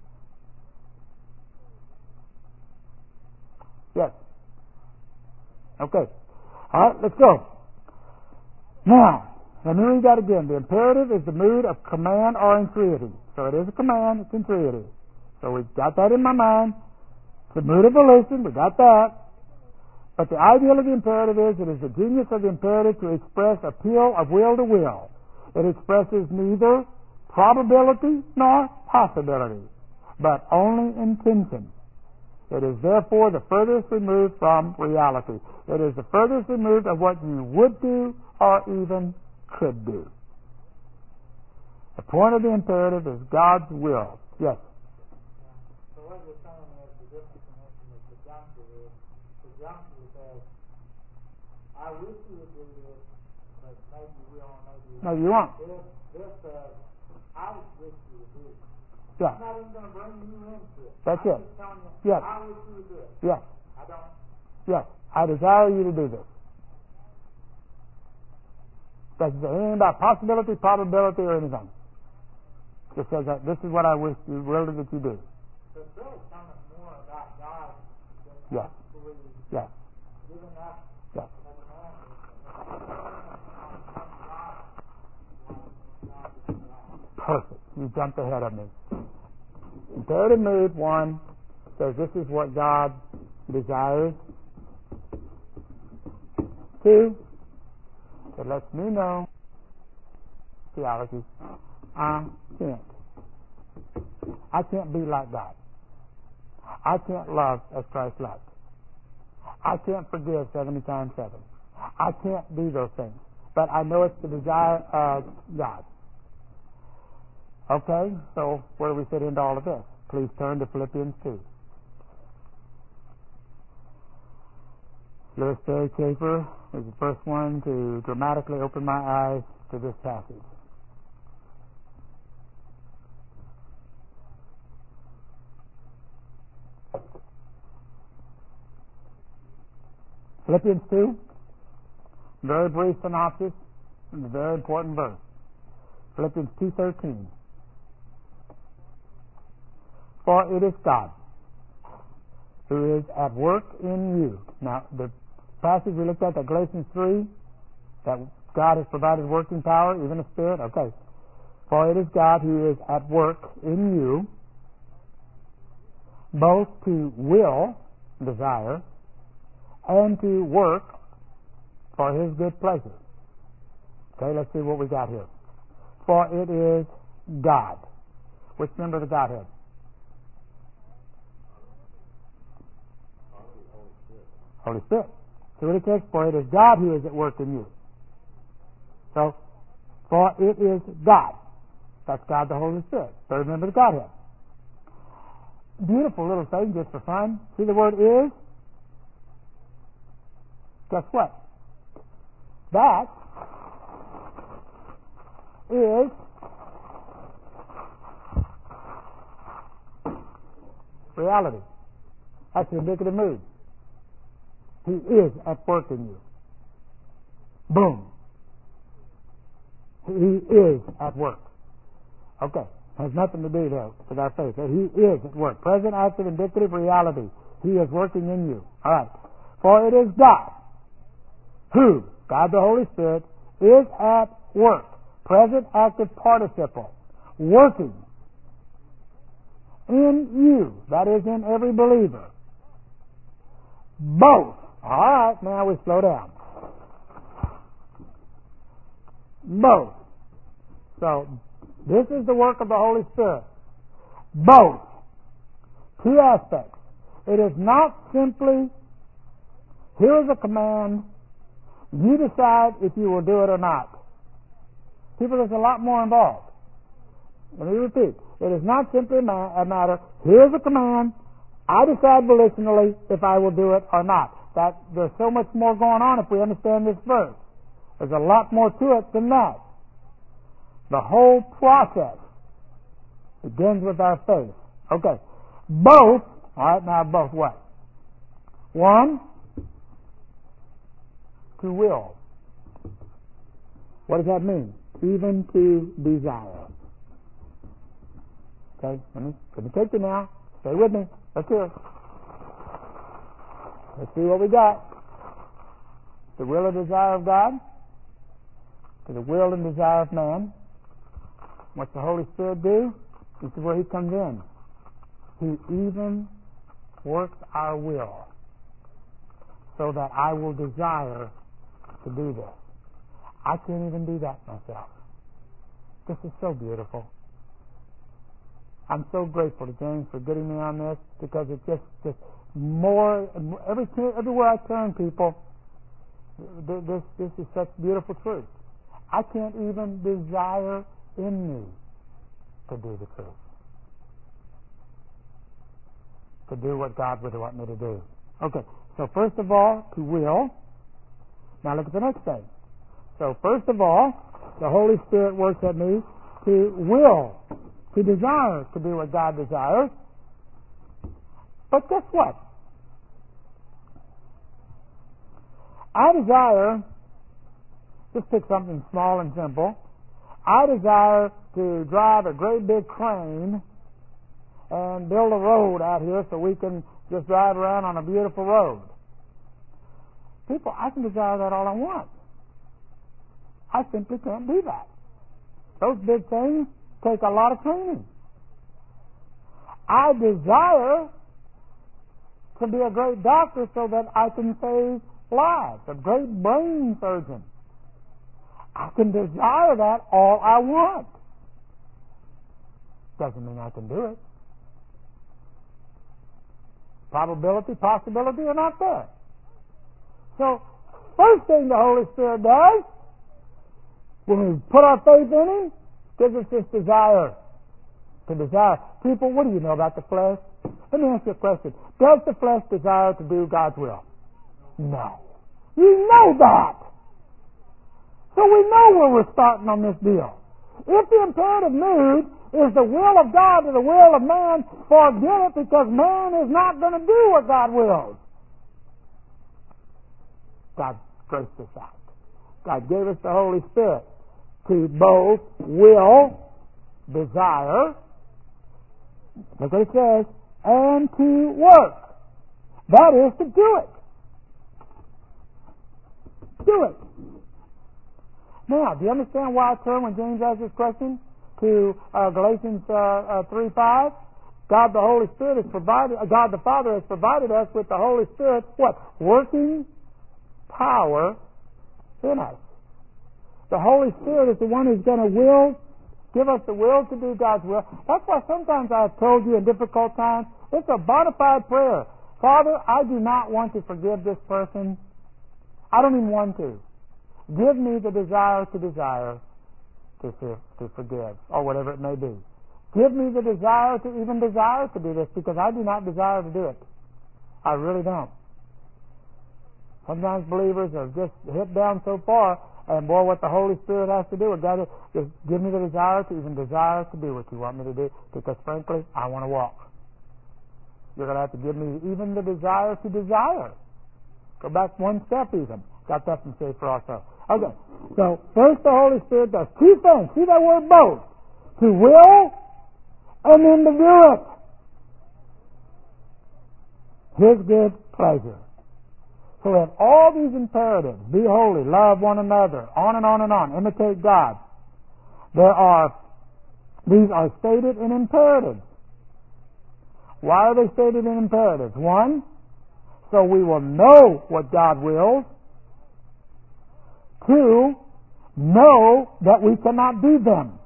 Yes. Okay. All right, let's go. Now, let me read that again. The imperative is the mood of command or entreaty. So it is a command, it's entreaty. So we've got that in my mind. The mood of volition, we got that. But the ideal of the imperative is it is the genius of the imperative to express appeal of will to will. It expresses neither probability nor possibility, but only intention. It is therefore the furthest removed from reality. It is the furthest removed of what you would do or even could do. The point of the imperative is God's will. Yes? So what you're saying is the difference in this and the conjunctive is, the conjunctive says, I wish you would do this, but maybe you will or maybe you No, won't. you won't. This, this says, I wish you would do it. Yeah. I'm not even going to bring you into it. That's I'm it. just telling you, Yes. I wish you would do it. Yes. I don't. Yes. I desire you to do this. Doesn't say anything about possibility, probability, or anything. Just says that this is what I wish you will that you do. So it's really telling us more about God than Yes. actually Yes. giving us Yes. a command. Perfect. You jumped ahead of me. Imperative mood, one, says this is what God desires. Two, it lets me know, theology, I can't. I can't be like God. I can't love as Christ loved. I can't forgive seventy times seven. I can't do those things. But I know it's the desire of God. Okay, so where do we fit into all of this? Please turn to Philippians two. Louis Perry Chafer was the first one to dramatically open my eyes to this passage. Philippians two, very brief synopsis, and a very important verse. Philippians two thirteen. For it is God who is at work in you. Now, the passage we looked at, at Galatians three, that God has provided working power, even a spirit. Okay. For it is God who is at work in you, both to will, desire, and to work for His good pleasure. Okay, let's see what we got here. For it is God. Which member of the Godhead? Holy Spirit. So what it takes, for it is God who is at work in you. So, for it is God. That's God the Holy Spirit. Third member of the Godhead. Beautiful little thing just for fun. See the word is? Guess what? That is reality. That's the indicative mood. He is at work in you. Boom. He is at work. Okay. Has nothing to do there with our faith. He is at work. Present, active, indicative, reality. He is working in you. All right. For it is God who, God the Holy Spirit, is at work. Present, active, participle. Working in you. That is, in every believer. Both. All right, now we slow down. Both. So, this is the work of the Holy Spirit. Both. Two aspects. It is not simply, here is a command, you decide if you will do it or not. People, there's a lot more involved. Let me repeat. It is not simply a matter, here's a command, I decide volitionally if I will do it or not. That there's so much more going on if we understand this verse. There's a lot more to it than that. The whole process begins with our faith. Okay. Both, all right, now both what? One, to will. What does that mean? Even to desire. Okay, let me, let me take you now. Stay with me. Let's hear it. Let's see what we got. The will and desire of God to the will and desire of man. What's the Holy Spirit do? This is where He comes in. He even works our will so that I will desire to do this. I can't even do that myself. This is so beautiful. I'm so grateful to James for getting me on this because it just, just more, every, everywhere I turn, people, this, this is such beautiful truth. I can't even desire in me to do the truth. To do what God would want me to do. Okay, so first of all, to will. Now look at the next thing. So first of all, the Holy Spirit works at me to will, to desire to do what God desires. But guess what? I desire, just pick something small and simple. I desire to drive a great big crane and build a road out here so we can just drive around on a beautiful road. People, I can desire that all I want. I simply can't do that. Those big things take a lot of training. I desire to be a great doctor so that I can save lives, a great brain surgeon. I can desire that all I want. Doesn't mean I can do it. Probability, possibility are not there. So, first thing the Holy Spirit does, when we put our faith in Him, gives us this desire to desire. People, what do you know about the flesh? Let me ask you a question. Does the flesh desire to do God's will? No. You know that. So we know where we're starting on this deal. If the imperative mood is the will of God to the will of man, forget it, because man is not going to do what God wills. God graced us out. God gave us the Holy Spirit to both will, desire, look what it says, and to work. That is to do it. Do it. Now, do you understand why I turn when James asks this question to uh, Galatians uh, uh, three five? God the Holy Spirit has provided, uh, God the Father has provided us with the Holy Spirit, what? Working power in us. The Holy Spirit is the one who's going to will, give us the will to do God's will. That's why sometimes I've told you in difficult times, it's a bona fide prayer. Father, I do not want to forgive this person. I don't even want to. Give me the desire to desire to, to forgive, or whatever it may be. Give me the desire to even desire to do this, because I do not desire to do it. I really don't. Sometimes believers are just hit down so far, and boy, what the Holy Spirit has to do with God is give me the desire to even desire to do what you want me to do, because frankly, I want to walk. You're going to have to give me even the desire to desire. Go back one step even. Got that from Schaeffer also. Okay, so first the Holy Spirit does two things. See that word both. To will and then to do it. His good pleasure. So we have all these imperatives. Be holy, love one another, on and on and on. Imitate God. There are, these are stated in imperatives. Why are they stated in imperatives? One, so we will know what God wills. Two, know that we cannot do them.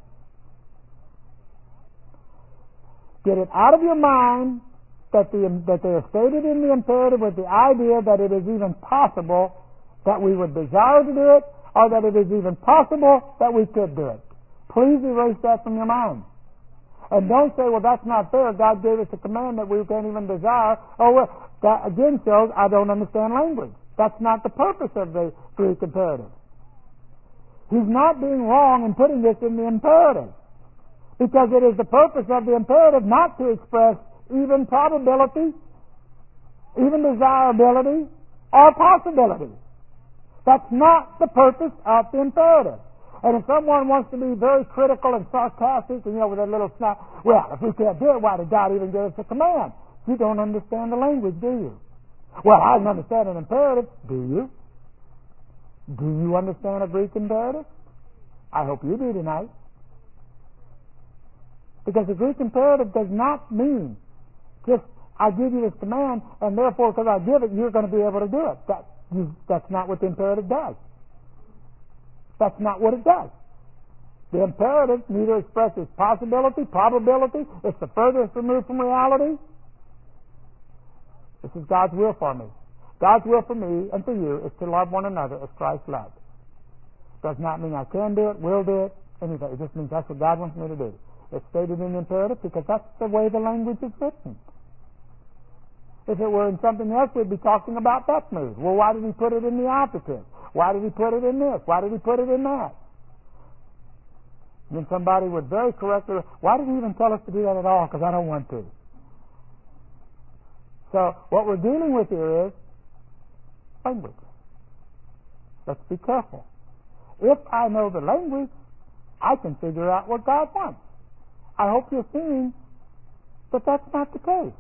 Get it out of your mind that, the, that they are stated in the imperative with the idea that it is even possible that we would desire to do it, or that it is even possible that we could do it. Please erase that from your mind. And don't say, well, that's not fair. God gave us a command that we can't even desire. Oh, well, that again shows I don't understand language. That's not the purpose of the Greek imperative. He's not being wrong in putting this in the imperative, because it is the purpose of the imperative not to express even probability, even desirability, or possibility. That's not the purpose of the imperative. And if someone wants to be very critical and sarcastic, and you know, with a little snap, well, if we can't do it, why did God even give us a command? You don't understand the language, do you? Well, I don't understand an imperative. Do you? Do you understand a Greek imperative? I hope you do tonight. Because the Greek imperative does not mean just, I give you this command, and therefore, because I give it, you're going to be able to do it. That, you, that's not what the imperative does. That's not what it does. The imperative neither expresses possibility, probability. It's the furthest removed from reality. This is God's will for me. God's will for me and for you is to love one another as Christ loved. Does not mean I can do it, will do it, anything. It just means that's what God wants me to do. It's stated in the imperative because that's the way the language is written. If it were in something else, we'd be talking about that mood. Well, why did he put it in the operative? Why did he put it in this? Why did he put it in that? And then somebody would very correctly, why did he even tell us to do that at all? Because I don't want to. So what we're dealing with here is language. Let's be careful. If I know the language, I can figure out what God wants. I hope you're seeing that that's not the case.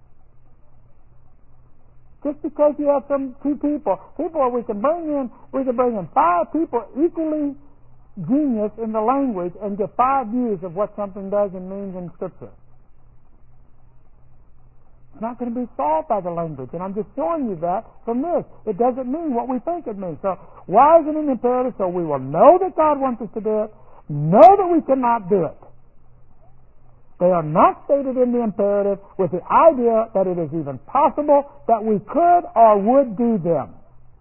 Just because you have some two people, people we can bring in, we can bring in five people equally genius in the language and get five views of what something does and means in Scripture. It's not going to be solved by the language, and I'm just showing you that from this. It doesn't mean what we think it means. So why is it an imperative? So we will know that God wants us to do it, know that we cannot do it. They are not stated in the imperative with the idea that it is even possible that we could or would do them.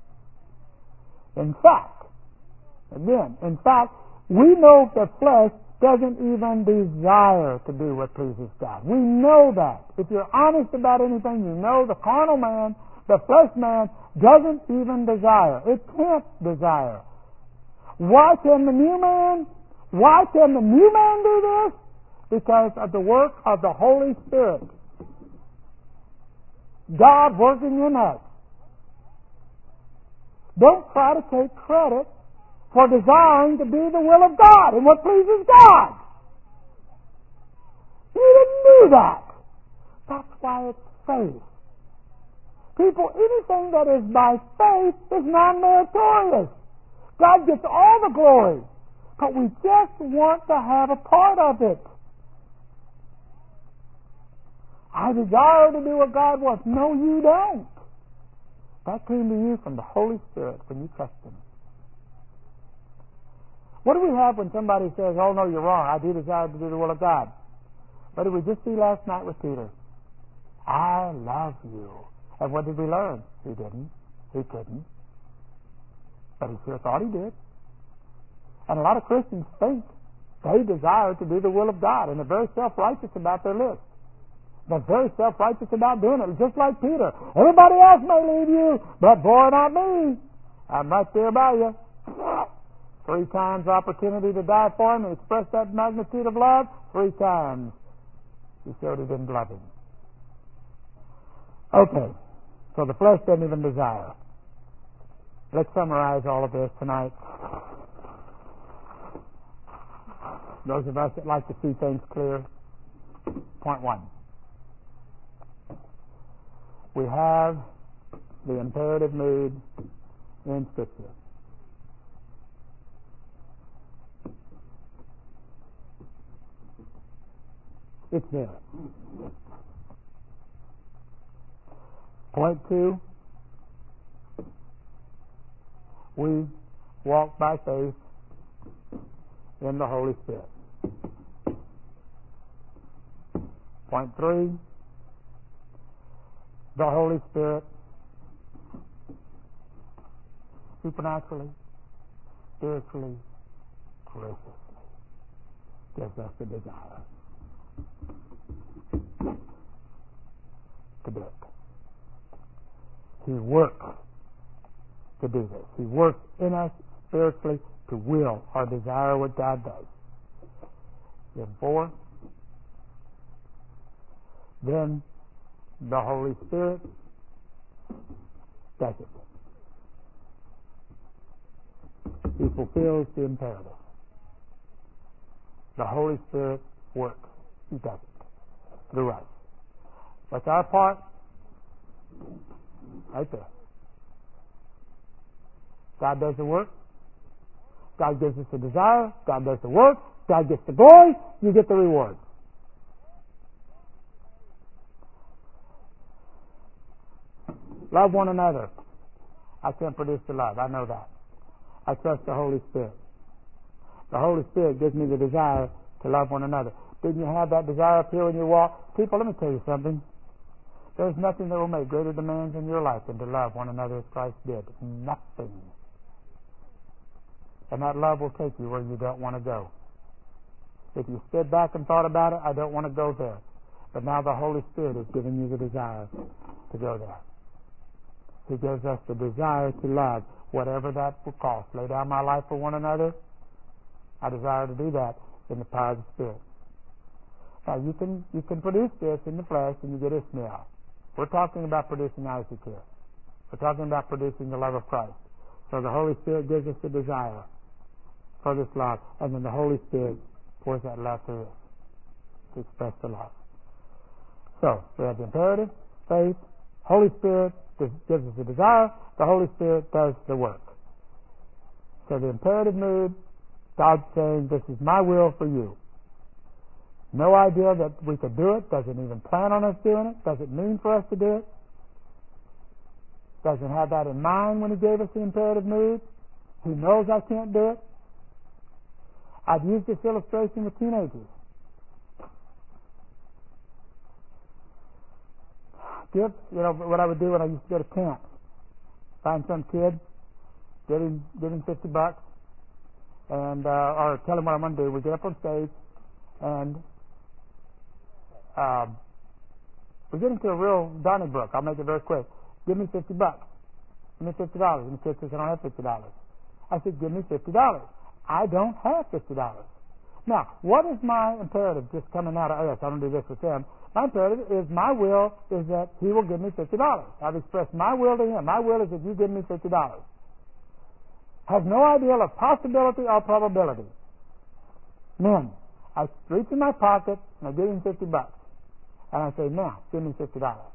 In fact, again, in fact, we know the flesh doesn't even desire to do what pleases God. We know that. If you're honest about anything, you know the carnal man, the flesh man, doesn't even desire. It can't desire. Why can the new man? Why can the new man do this? Because of the work of the Holy Spirit. God working in us. Don't try to take credit for desiring to do the will of God and what pleases God. You didn't do that. That's why it's faith. People, anything that is by faith is non-meritorious. God gets all the glory, but we just want to have a part of it. I desire to do what God wants. No, you don't. That came to you from the Holy Spirit when you trust Him. What do we have when somebody says, oh no, you're wrong, I do desire to do the will of God? What did we just see last night with Peter? I love you. And what did we learn? He didn't. He couldn't. But he sure thought he did. And a lot of Christians think they desire to do the will of God, and they're very self-righteous about their list. They're very self-righteous about doing it, just like Peter. Everybody else may leave you, but boy, not me. I'm right there by you. Three times opportunity to die for him and express that magnitude of love. Three times he showed he didn't love him. Okay, so the flesh doesn't even desire. Let's summarize all of this tonight. Those of us that like to see things clear. Point one. We have the imperative mood in Scripture. It's there. Point two. We walk by faith in the Holy Spirit. Point three. The Holy Spirit supernaturally, spiritually, graciously gives us the desire to do it. He works to do this. He works in us spiritually to will or desire what God does. Then four, then the Holy Spirit does it. He fulfills the imperative. The Holy Spirit works. He does it through us. What's our part? Right there. God does the work. God gives us the desire. God does the work. God gets the glory. You get the reward. Love one another. I can't produce the love. I know that. I trust the Holy Spirit. The Holy Spirit gives me the desire to love one another. Didn't you have that desire up here when you walk? People, let me tell you something. There's nothing that will make greater demands in your life than to love one another as Christ did. Nothing. And that love will take you where you don't want to go. If you stood back and thought about it, I don't want to go there. But now the Holy Spirit is giving you the desire to go there. He gives us the desire to love, whatever that will cost. Lay down my life for one another. I desire to do that in the power of the Spirit. Now, you can you can produce this in the flesh and you get Ishmael. We're talking about producing Isaac here. We're talking about producing the love of Christ. So the Holy Spirit gives us the desire for this love, and then the Holy Spirit pours that love through us to express the love. So, we have the imperative, faith, Holy Spirit gives us the desire, the Holy Spirit does the work. So the imperative mood, God's saying, this is my will for you. No idea that we could do it, doesn't even plan on us doing it, doesn't mean for us to do it, doesn't have that in mind when He gave us the imperative mood. He knows I can't do it. I've used this illustration with teenagers. Gifts, you know, what I would do when I used to go to camp. Find some kid, give him, give him fifty bucks, and, uh, or tell him what I'm going to do. We get up on stage, and, um, we get into a real Donnybrook. I'll make it very quick. Give me fifty bucks. Give me fifty dollars. And the kid says, I don't have fifty dollars. I said, give me fifty dollars. I don't have fifty dollars. Now, what is my imperative just coming out of us? I don't do this with them. My imperative is my will is that he will give me fifty dollars. I've expressed my will to him. My will is that you give me fifty dollars. Has no idea of possibility or probability. Then, I reach in my pocket and I give him fifty bucks. And I say, now, give me fifty dollars.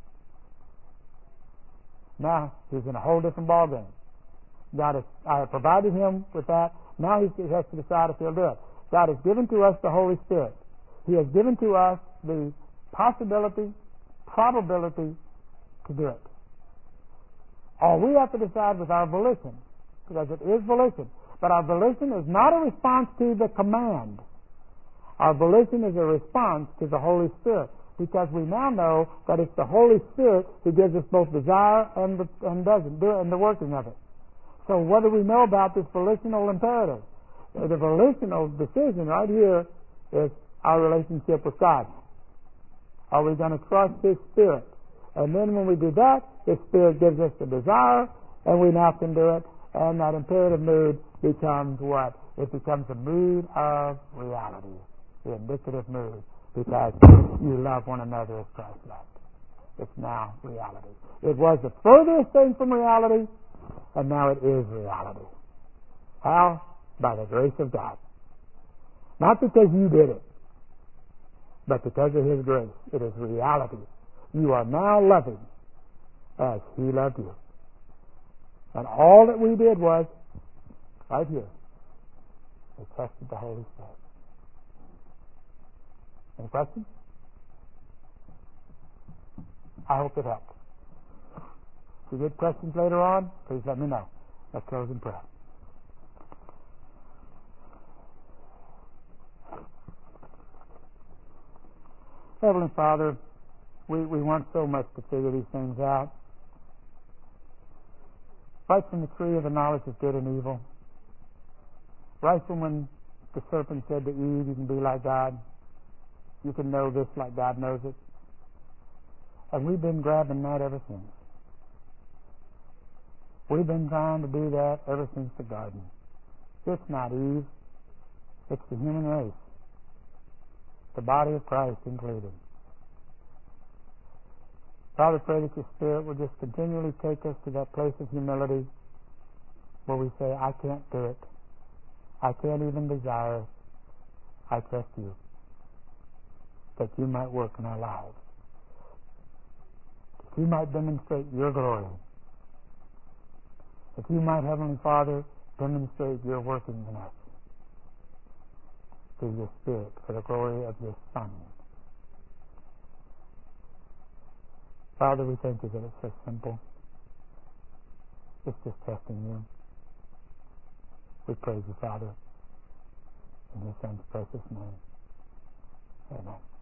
Now, he's in a whole different ballgame. God has, I have provided him with that. Now he has to decide if he'll do it. God has given to us the Holy Spirit. He has given to us the possibility, probability to do it. All we have to decide with our volition, because it is volition, but our volition is not a response to the command. Our volition is a response to the Holy Spirit, because we now know that it's the Holy Spirit who gives us both desire and the, and doesn't do it, and the working of it. So what do we know about this volitional imperative? The volitional decision right here is our relationship with God. Are we going to trust His Spirit? And then when we do that, His Spirit gives us the desire, and we now can do it, and that imperative mood becomes what? It becomes a mood of reality, the indicative mood, because you love one another as Christ loved. It's now reality. It was the furthest thing from reality, and now it is reality. How? By the grace of God. Not because you did it, but because of His grace. It is reality. You are now loving as He loved you. And all that we did was, right here, we trusted the Holy Spirit. Any questions? I hope it helped. If you get questions later on, please let me know. Let's close in prayer. Heavenly Father, we, we want so much to figure these things out. Right from the tree of the knowledge of good and evil. Right from when the serpent said to Eve, you can be like God. You can know this like God knows it. And we've been grabbing that ever since. We've been trying to do that ever since the garden. It's not Eve. It's the human race. The body of Christ included. Father, pray that your Spirit will just continually take us to that place of humility where we say, I can't do it. I can't even desire it. I trust you. That you might work in our lives. That you might demonstrate your glory. That you might, Heavenly Father, demonstrate your working in us. Through your Spirit, for the glory of your Son. Father, we thank you that it's so simple. It's just trusting you. We praise you, Father, in your Son's precious name. Amen.